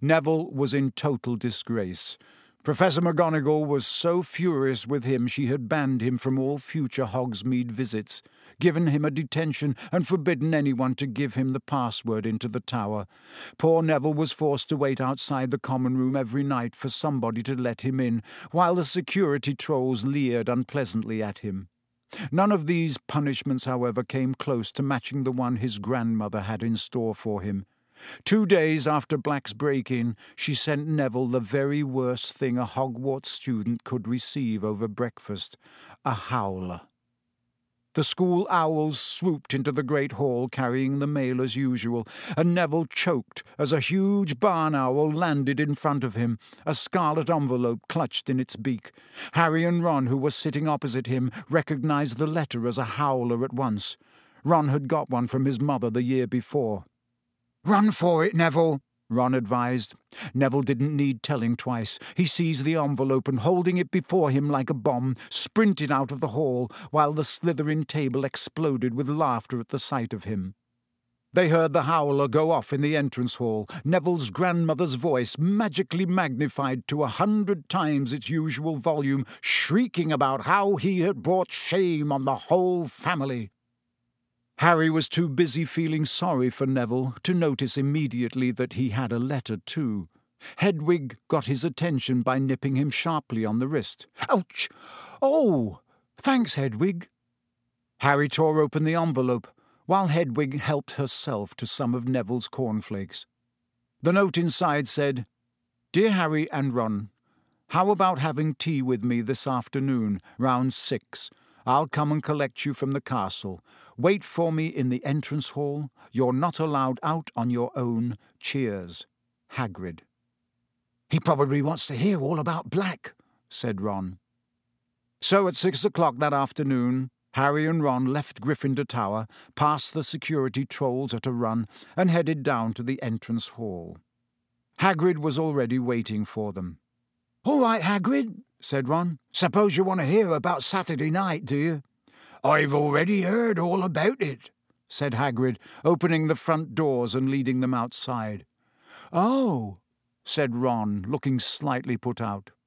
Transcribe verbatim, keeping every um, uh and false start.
Neville was in total disgrace. Professor McGonagall was so furious with him she had banned him from all future Hogsmeade visits, given him a detention, and forbidden anyone to give him the password into the tower. Poor Neville was forced to wait outside the common room every night for somebody to let him in, while the security trolls leered unpleasantly at him. None of these punishments, however, came close to matching the one his grandmother had in store for him. Two days after Black's break-in, she sent Neville the very worst thing a Hogwarts student could receive over breakfast, a howler. The school owls swooped into the great hall carrying the mail as usual, and Neville choked as a huge barn owl landed in front of him, a scarlet envelope clutched in its beak. Harry and Ron, who were sitting opposite him, recognized the letter as a howler at once. Ron had got one from his mother the year before. "Run for it, Neville," Ron advised. Neville didn't need telling twice. He seized the envelope and, holding it before him like a bomb, sprinted out of the hall, while the Slytherin table exploded with laughter at the sight of him. They heard the howler go off in the entrance hall, Neville's grandmother's voice, magically magnified to a hundred times its usual volume, shrieking about how he had brought shame on the whole family. Harry was too busy feeling sorry for Neville to notice immediately that he had a letter too. Hedwig got his attention by nipping him sharply on the wrist. "Ouch! Oh! Thanks, Hedwig." Harry tore open the envelope, while Hedwig helped herself to some of Neville's cornflakes. The note inside said, "Dear Harry and Ron, how about having tea with me this afternoon, round six? I'll come and collect you from the castle. Wait for me in the entrance hall. You're not allowed out on your own. Cheers. Hagrid." "He probably wants to hear all about Black," said Ron. So at six o'clock that afternoon, Harry and Ron left Gryffindor Tower, past the security trolls at a run, and headed down to the entrance hall. Hagrid was already waiting for them. "All right, Hagrid," said Ron. "Suppose you want to hear about Saturday night, do you?" "I've already heard all about it," said Hagrid, opening the front doors and leading them outside. "Oh," said Ron, looking slightly put out.